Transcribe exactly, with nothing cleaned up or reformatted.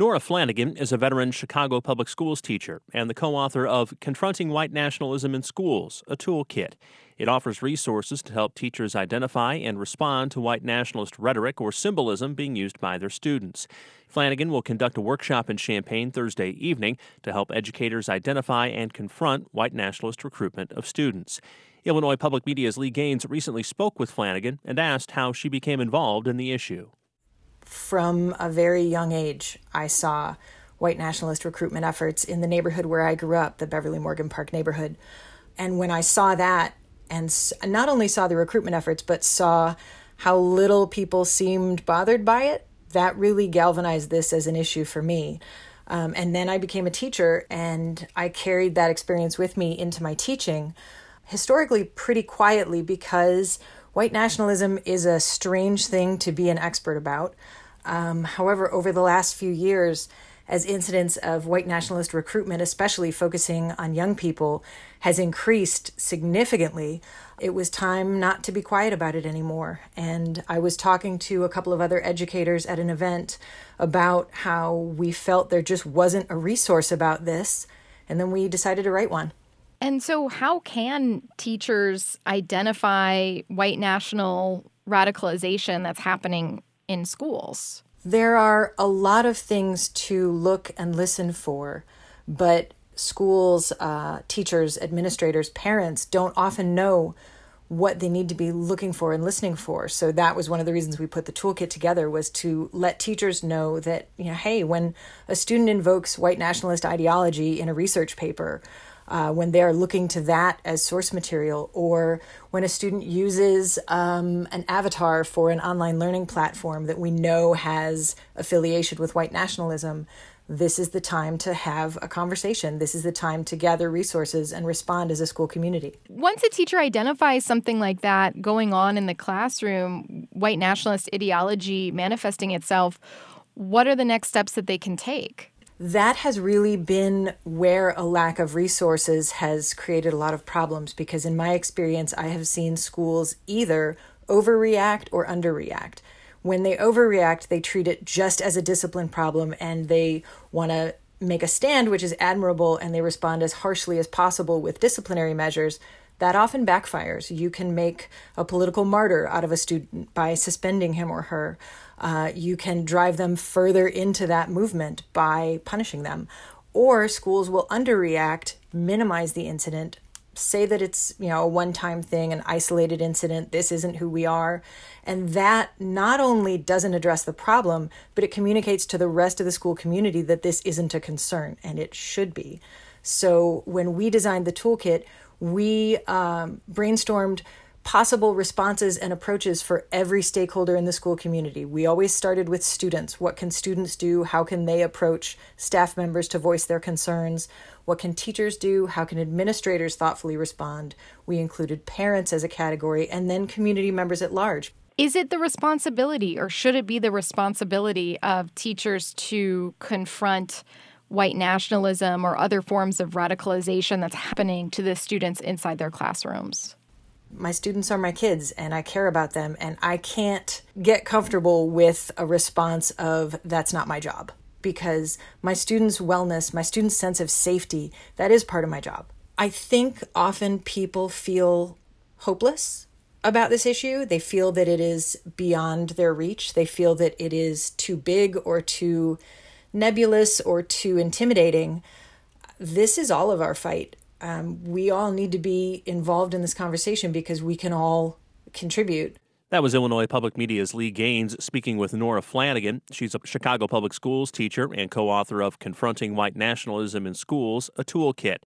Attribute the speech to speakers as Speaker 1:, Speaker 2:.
Speaker 1: Nora Flanagan is a veteran Chicago Public Schools teacher and the co-author of Confronting White Nationalism in Schools, a toolkit. It offers resources to help teachers identify and respond to white nationalist rhetoric or symbolism being used by their students. Flanagan will conduct a workshop in Champaign Thursday evening to help educators identify and confront white nationalist recruitment of students. Illinois Public Media's Lee Gaines recently spoke with Flanagan and asked how she became involved in the issue.
Speaker 2: From a very young age, I saw white nationalist recruitment efforts in the neighborhood where I grew up, the Beverly Morgan Park neighborhood. And when I saw that, and not only saw the recruitment efforts, but saw how little people seemed bothered by it, that really galvanized this as an issue for me. Um, and then I became a teacher, and I carried that experience with me into my teaching, historically pretty quietly, because white nationalism is a strange thing to be an expert about. Um, however, over the last few years, as incidents of white nationalist recruitment, especially focusing on young people, has increased significantly, it was time not to be quiet about it anymore. And I was talking to a couple of other educators at an event about how we felt there just wasn't a resource about this, and then we decided to write one.
Speaker 3: And so how can teachers identify white national radicalization that's happening in schools?
Speaker 2: There are a lot of things to look and listen for, but schools, uh, teachers, administrators, parents don't often know what they need to be looking for and listening for. So that was one of the reasons we put the toolkit together, was to let teachers know that, you know, hey, when a student invokes white nationalist ideology in a research paper, Uh, when they're looking to that as source material, or when a student uses um, an avatar for an online learning platform that we know has affiliation with white nationalism, this is the time to have a conversation. This is the time to gather resources and respond as a school community.
Speaker 3: Once a teacher identifies something like that going on in the classroom, white nationalist ideology manifesting itself, what are the next steps that they can take?
Speaker 2: That has really been where a lack of resources has created a lot of problems, because in my experience, I have seen schools either overreact or underreact. When they overreact, they treat it just as a discipline problem, and they want to make a stand, which is admirable, and they respond as harshly as possible with disciplinary measures. That often backfires. You can make a political martyr out of a student by suspending him or her. Uh, you can drive them further into that movement by punishing them. Or schools will underreact, minimize the incident, say that it's, you know, a one-time thing, an isolated incident, this isn't who we are. And that not only doesn't address the problem, but it communicates to the rest of the school community that this isn't a concern, and it should be. So when we designed the toolkit, we um, brainstormed possible responses and approaches for every stakeholder in the school community. We always started with students. What can students do? How can they approach staff members to voice their concerns? What can teachers do? How can administrators thoughtfully respond? We included parents as a category, and then community members at large.
Speaker 3: Is it the responsibility, or should it be the responsibility of teachers to confront white nationalism or other forms of radicalization that's happening to the students inside their classrooms?
Speaker 2: My students are my kids, and I care about them, and I can't get comfortable with a response of, that's not my job, because my students' wellness, my students' sense of safety, that is part of my job. I think often people feel hopeless about this issue. They feel that it is beyond their reach. They feel that it is too big or too nebulous or too intimidating. This is all of our fight. Um, we all need to be involved in this conversation because we can all contribute.
Speaker 1: That was Illinois Public Media's Lee Gaines speaking with Nora Flanagan. She's a Chicago Public Schools teacher and co-author of Confronting White Nationalism in Schools, a toolkit.